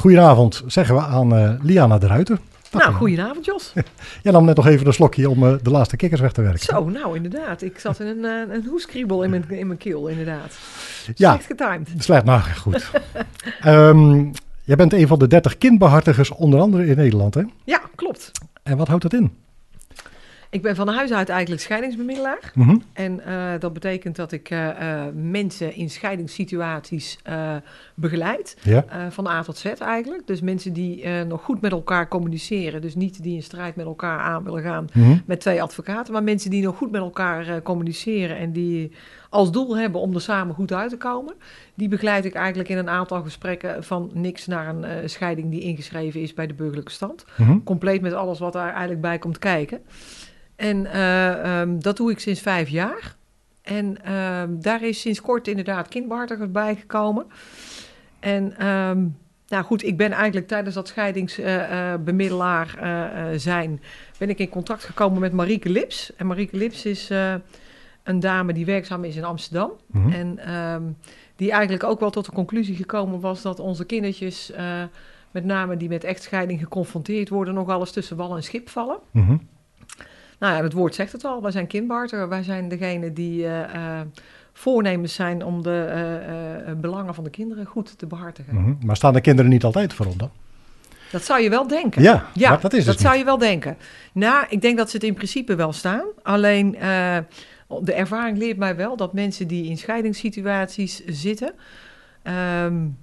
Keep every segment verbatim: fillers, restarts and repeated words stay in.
Goedenavond, zeggen we aan uh, Liana de Ruiter. Dag, nou, goedenavond Jos. Jij nam net nog even een slokje om uh, de laatste kikkers weg te werken. Zo, nou inderdaad. Ik zat in een, uh, een hoeskriebel in mijn, in mijn keel, inderdaad. Ja, slecht getimed. Slecht, nou goed. um, jij bent een van de dertig kindbehartigers, onder andere in Nederland, hè? Ja, klopt. En wat houdt dat in? Ik ben van huis uit eigenlijk scheidingsbemiddelaar. Mm-hmm. En uh, dat betekent dat ik uh, uh, mensen in scheidingssituaties uh, begeleid. Ja. Uh, van A tot Z eigenlijk. Dus mensen die uh, nog goed met elkaar communiceren. Dus niet die in strijd met elkaar aan willen gaan mm-hmm. met twee advocaten. Maar mensen die nog goed met elkaar uh, communiceren. En die als doel hebben om er samen goed uit te komen. Die begeleid ik eigenlijk in een aantal gesprekken van niks naar een uh, scheiding die ingeschreven is bij de burgerlijke stand. Mm-hmm. Compleet met alles wat daar eigenlijk bij komt kijken. En uh, um, dat doe ik sinds vijf jaar. En uh, daar is sinds kort inderdaad kindbehartigers bijgekomen. En um, nou goed, ik ben eigenlijk tijdens dat scheidingsbemiddelaar uh, uh, uh, zijn... ben ik in contact gekomen met Marieke Lips. En Marieke Lips is uh, een dame die werkzaam is in Amsterdam. Mm-hmm. En um, die eigenlijk ook wel tot de conclusie gekomen was dat onze kindertjes... Uh, met name die met echtscheiding geconfronteerd worden... nog alles tussen wal en schip vallen. Mm-hmm. Nou ja, het woord zegt het al. Wij zijn kindbehartiger. Wij zijn degene die uh, uh, voornemens zijn om de uh, uh, belangen van de kinderen goed te behartigen. Mm-hmm. Maar staan de kinderen niet altijd voorop dan? Dat zou je wel denken. Ja, ja maar dat is dat dus zou niet. je wel denken. Nou, ik denk dat ze het in principe wel staan. Alleen uh, de ervaring leert mij wel dat mensen die in scheidingssituaties zitten... Um,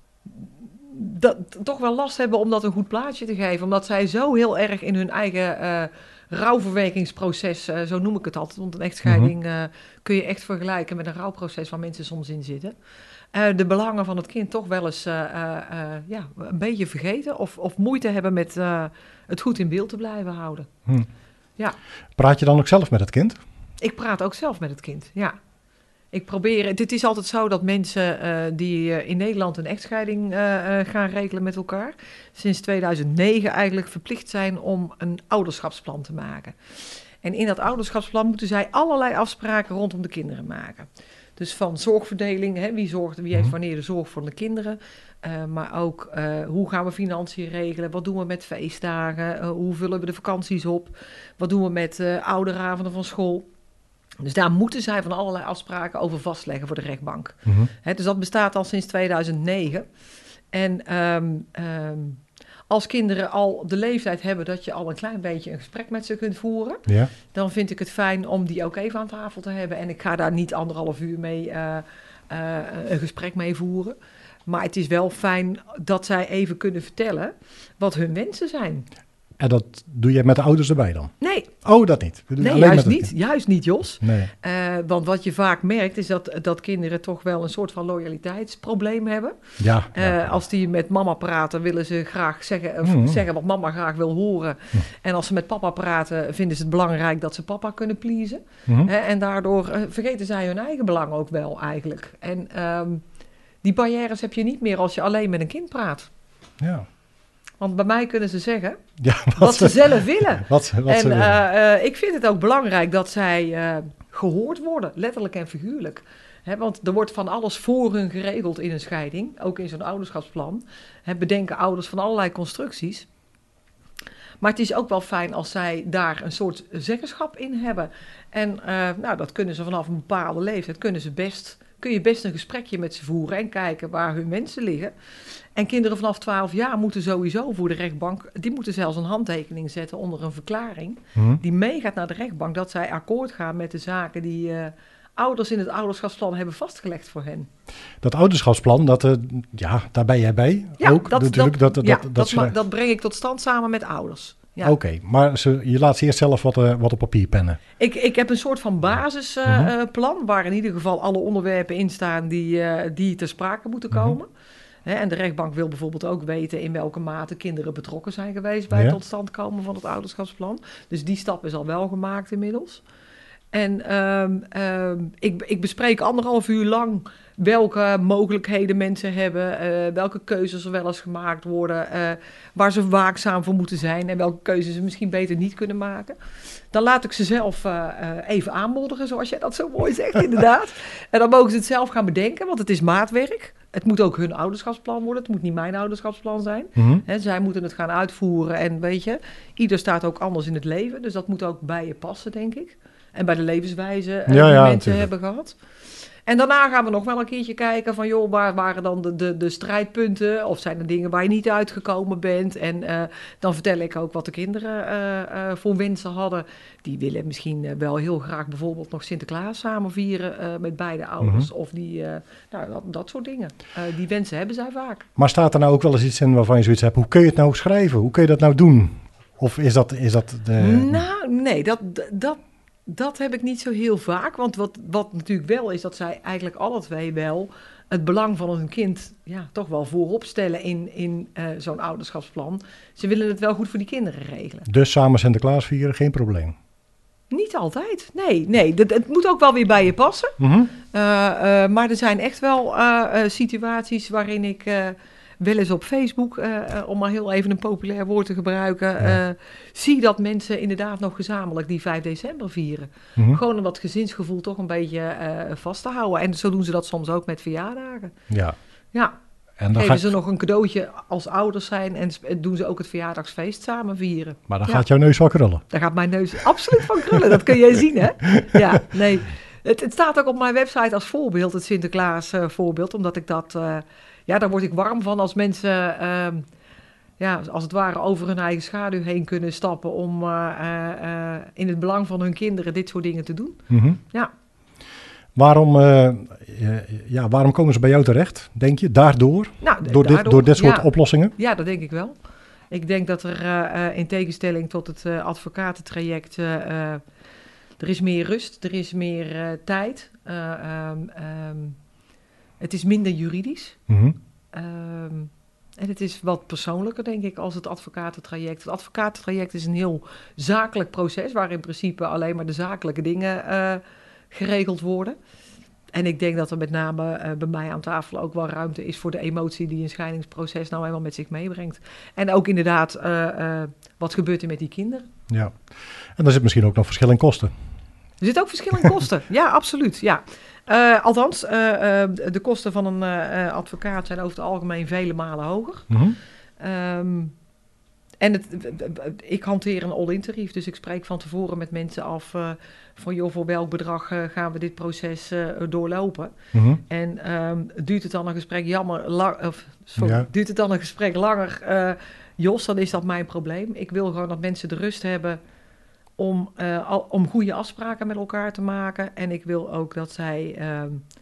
dat toch wel last hebben om dat een goed plaatje te geven. Omdat zij zo heel erg in hun eigen... Uh, rouwverwerkingsproces, uh, zo noem ik het altijd. Want een echtscheiding uh, kun je echt vergelijken met een rouwproces waar mensen soms in zitten. Uh, de belangen van het kind toch wel eens uh, uh, uh, ja, een beetje vergeten of, of moeite hebben met uh, het goed in beeld te blijven houden. Hm. Ja. Praat je dan ook zelf met het kind? Ik praat ook zelf met het kind, ja. Ik probeer, dit is altijd zo dat mensen uh, die uh, in Nederland een echtscheiding uh, uh, gaan regelen met elkaar, sinds tweeduizend negen eigenlijk verplicht zijn om een ouderschapsplan te maken. En in dat ouderschapsplan moeten zij allerlei afspraken rondom de kinderen maken. Dus van zorgverdeling, hè, wie, zorgt, wie heeft wanneer de zorg voor de kinderen, uh, maar ook uh, hoe gaan we financiën regelen, wat doen we met feestdagen, uh, hoe vullen we de vakanties op, wat doen we met uh, ouderavonden van school. Dus daar moeten zij van allerlei afspraken over vastleggen voor de rechtbank. Mm-hmm. He, dus dat bestaat al sinds tweeduizend negen. En um, um, als kinderen al de leeftijd hebben dat je al een klein beetje een gesprek met ze kunt voeren... Ja. Dan vind ik het fijn om die ook even aan tafel te hebben. En ik ga daar niet anderhalf uur mee uh, uh, een gesprek mee voeren. Maar het is wel fijn dat zij even kunnen vertellen wat hun wensen zijn. En dat doe je met de ouders erbij dan? Nee. Oh, dat niet? Nee, juist niet. Juist niet, Jos. Nee. Uh, want wat je vaak merkt is dat, dat kinderen toch wel een soort van loyaliteitsprobleem hebben. Ja, uh, ja. Als die met mama praten, willen ze graag zeggen, of mm-hmm. zeggen wat mama graag wil horen. Mm. En als ze met papa praten, vinden ze het belangrijk dat ze papa kunnen pleasen. Mm-hmm. Uh, en daardoor uh, vergeten zij hun eigen belang ook wel eigenlijk. En um, die barrières heb je niet meer als je alleen met een kind praat. Ja. Want bij mij kunnen ze zeggen ja, wat, wat ze zelf willen. Wat, wat en ze willen. Uh, uh, ik vind het ook belangrijk dat zij uh, gehoord worden, letterlijk en figuurlijk. He, want er wordt van alles voor hun geregeld in een scheiding, ook in zo'n ouderschapsplan. He, bedenken ouders van allerlei constructies. Maar het is ook wel fijn als zij daar een soort zeggenschap in hebben. En uh, nou, dat kunnen ze vanaf een bepaalde leeftijd, kunnen ze best, kun je best een gesprekje met ze voeren en kijken waar hun wensen liggen. En kinderen vanaf twaalf jaar moeten sowieso voor de rechtbank... die moeten zelfs een handtekening zetten onder een verklaring... Mm-hmm. die meegaat naar de rechtbank... dat zij akkoord gaan met de zaken die uh, ouders in het ouderschapsplan hebben vastgelegd voor hen. Dat ouderschapsplan, dat, uh, ja, daar ben jij bij ja, ook? Dat, natuurlijk, dat, dat, ja, dat, dat, dat, ze... ma- dat breng ik tot stand samen met ouders. Ja. Oké, okay, maar ze, je laat ze eerst zelf wat, uh, wat op papier pennen. Ik, ik heb een soort van basisplan... Uh, mm-hmm. waar in ieder geval alle onderwerpen in staan... die, uh, die ter sprake moeten komen... Mm-hmm. He, en de rechtbank wil bijvoorbeeld ook weten in welke mate kinderen betrokken zijn geweest bij ja. het tot stand komen van het ouderschapsplan. Dus die stap is al wel gemaakt inmiddels. En um, um, ik, ik bespreek anderhalf uur lang welke mogelijkheden mensen hebben, uh, welke keuzes er wel eens gemaakt worden, uh, waar ze waakzaam voor moeten zijn en welke keuzes ze misschien beter niet kunnen maken. Dan laat ik ze zelf uh, uh, even aanmodderen, zoals jij dat zo mooi zegt, inderdaad. En dan mogen ze het zelf gaan bedenken, want het is maatwerk. het moet ook hun ouderschapsplan worden. Het moet niet mijn ouderschapsplan zijn. Mm-hmm. He, zij moeten het gaan uitvoeren. En weet je, ieder staat ook anders in het leven. Dus dat moet ook bij je passen, denk ik. En bij de levenswijze uh, ja, die ja, mensen natuurlijk. hebben gehad. En daarna gaan we nog wel een keertje kijken van, joh, waar waren dan de, de, de strijdpunten? Of zijn er dingen waar je niet uitgekomen bent? En uh, dan vertel ik ook wat de kinderen uh, uh, voor wensen hadden. Die willen misschien uh, wel heel graag bijvoorbeeld nog Sinterklaas samen vieren uh, met beide ouders. Mm-hmm. Of die, uh, nou, dat, dat soort dingen. Uh, die wensen hebben zij vaak. Maar staat er nou ook wel eens iets in waarvan je zoiets hebt? Hoe kun je het nou schrijven? Hoe kun je dat nou doen? Of is dat... Is dat de... Nou, nee, dat... dat Dat heb ik niet zo heel vaak, want wat, wat natuurlijk wel is dat zij eigenlijk alle twee wel het belang van hun kind ja, toch wel voorop stellen in, in uh, zo'n ouderschapsplan. Ze willen het wel goed voor die kinderen regelen. Dus samen Sinterklaas vieren, geen probleem? Niet altijd, nee. nee dat, het moet ook wel weer bij je passen. Mm-hmm. Uh, uh, maar er zijn echt wel uh, uh, situaties waarin ik... Uh, wel eens op Facebook, uh, uh, om maar heel even een populair woord te gebruiken, ja. uh, zie dat mensen inderdaad nog gezamenlijk die vijf december vieren. Mm-hmm. Gewoon om dat gezinsgevoel toch een beetje uh, vast te houden. En zo doen ze dat soms ook met verjaardagen. Ja. Ja. En dan geven gaat... ze nog een cadeautje als ouders zijn en doen ze ook het verjaardagsfeest samen vieren. Maar dan ja. gaat jouw neus wel krullen. Daar gaat mijn neus absoluut van krullen, dat kun jij zien, hè? Ja, nee. Het, het staat ook op mijn website als voorbeeld, het Sinterklaas uh, voorbeeld, omdat ik dat... Uh, Ja, daar word ik warm van als mensen, uh, ja, als het ware over hun eigen schaduw heen kunnen stappen om uh, uh, in het belang van hun kinderen dit soort dingen te doen. Mm-hmm. Ja. Waarom, uh, ja, waarom komen ze bij jou terecht, denk je? Daardoor? Nou, d- door, daardoor dit, door dit soort ja. oplossingen? Ja, dat denk ik wel. Ik denk dat er uh, in tegenstelling tot het uh, advocatentraject, uh, uh, er is meer rust, er is meer uh, tijd. Uh, um, um, Het is minder juridisch. Mm-hmm. Um, en het is wat persoonlijker, denk ik, als het advocatentraject. Het advocatentraject is een heel zakelijk proces, waar in principe alleen maar de zakelijke dingen uh, geregeld worden. En ik denk dat er met name uh, bij mij aan tafel ook wel ruimte is voor de emotie die een scheidingsproces nou eenmaal met zich meebrengt. En ook inderdaad, uh, uh, wat gebeurt er met die kinderen? Ja, en er zit misschien ook nog verschil in kosten. Er zit ook verschil in kosten, ja, absoluut, ja. Uh, althans, uh, uh, de kosten van een uh, advocaat zijn over het algemeen vele malen hoger. Mm-hmm. Um, en het, ik hanteer een all-in tarief, dus ik spreek van tevoren met mensen af uh, van joh, voor welk bedrag uh, gaan we dit proces uh, doorlopen. Mm-hmm. En um, duurt het dan een gesprek jammer, lang, of, sorry, ja. duurt het dan een gesprek langer, uh, Jos, dan is dat mijn probleem. Ik wil gewoon dat mensen de rust hebben om, uh, al, om goede afspraken met elkaar te maken. En ik wil ook dat zij uh,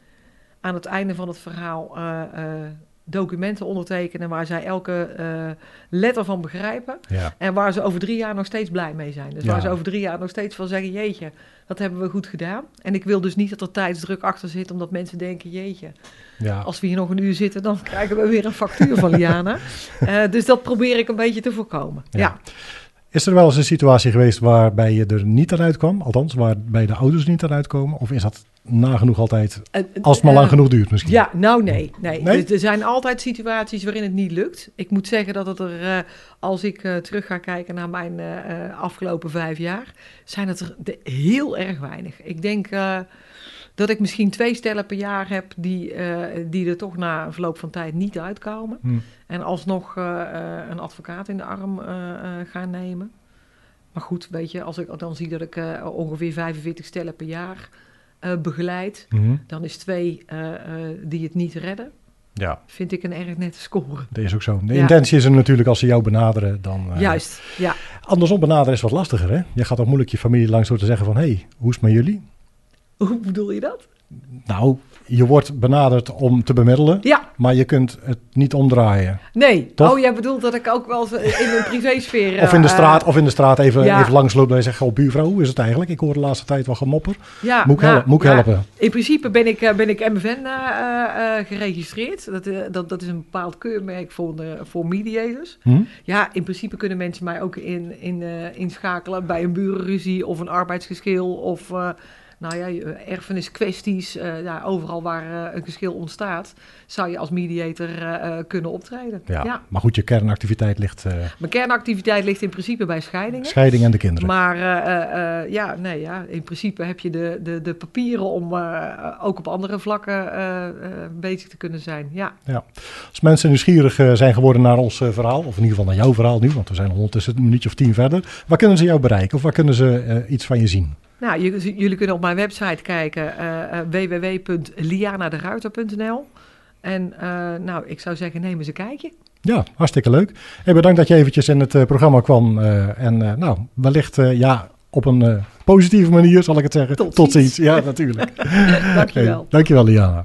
aan het einde van het verhaal uh, uh, documenten ondertekenen waar zij elke uh, letter van begrijpen. Ja. En waar ze over drie jaar nog steeds blij mee zijn. Dus ja. waar ze over drie jaar nog steeds van zeggen, jeetje, dat hebben we goed gedaan. En ik wil dus niet dat er tijdsdruk achter zit, omdat mensen denken, jeetje, ja. als we hier nog een uur zitten, dan krijgen we weer een factuur van Liana. uh, dus dat probeer ik een beetje te voorkomen. Ja. ja. Is er wel eens een situatie geweest waarbij je er niet aan uitkwam? Althans, waarbij de ouders niet aan uitkomen? Of is dat nagenoeg altijd, als het maar uh, lang genoeg duurt misschien? Ja, nou nee. nee. nee? Dus er zijn altijd situaties waarin het niet lukt. Ik moet zeggen dat het er, uh, als ik uh, terug ga kijken naar mijn uh, afgelopen vijf jaar, zijn het er de, heel erg weinig. Ik denk uh, dat ik misschien twee stellen per jaar heb die, uh, die er toch na een verloop van tijd niet uitkomen. Hmm. En alsnog uh, uh, een advocaat in de arm uh, uh, gaan nemen. Maar goed, weet je, als ik dan zie dat ik uh, ongeveer vijfenveertig stellen per jaar uh, begeleid, mm-hmm. dan is twee uh, uh, die het niet redden. Ja. Vind ik een erg nette score. Dat is ook zo. De ja. intentie is er natuurlijk als ze jou benaderen. Dan, uh, Juist, ja. Andersom benaderen is wat lastiger, hè? Je gaat ook moeilijk je familie langs door te zeggen van, hé, hey, hoe is het met jullie? Hoe bedoel je dat? Nou, je wordt benaderd om te bemiddelen, ja. maar je kunt het niet omdraaien. Nee. Toch? Oh, jij bedoelt dat ik ook wel in een privésfeer... of in de straat, uh, of in de straat even, ja. even langslopen en je zegt, oh buurvrouw, hoe is het eigenlijk? Ik hoor de laatste tijd wel gemopper. Ja, moet ik, nou, help, moet ik ja, helpen? In principe ben ik, ben ik M F N uh, uh, geregistreerd. Dat, uh, dat, dat is een bepaald keurmerk voor, uh, voor mediators. Hm? Ja, in principe kunnen mensen mij ook in, in, uh, inschakelen bij een burenruzie of een arbeidsgeschil of... Uh, nou ja, erfeniskwesties, uh, ja, overal waar uh, een geschil ontstaat, zou je als mediator uh, kunnen optreden. Ja, ja, maar goed, je kernactiviteit ligt... Uh... Mijn kernactiviteit ligt in principe bij scheidingen. Scheiding en de kinderen. Maar uh, uh, ja, nee, ja, in principe heb je de, de, de papieren om uh, ook op andere vlakken uh, uh, bezig te kunnen zijn. Ja. Ja. Als mensen nieuwsgierig uh, zijn geworden naar ons uh, verhaal, of in ieder geval naar jouw verhaal nu, want we zijn ondertussen een minuutje of tien verder, waar kunnen ze jou bereiken of waar kunnen ze uh, iets van je zien? Nou, j- jullie kunnen op mijn website kijken, uh, w w w punt liana de ruiter punt n l. En uh, nou, ik zou zeggen, neem eens een kijkje. Ja, hartstikke leuk. Hey, bedankt dat je eventjes in het uh, programma kwam. Uh, en uh, nou, wellicht uh, ja, op een uh, positieve manier, zal ik het zeggen. Tot, Tot ziens. ziens. Ja, natuurlijk. Dankjewel. Hey, dankjewel, Liana.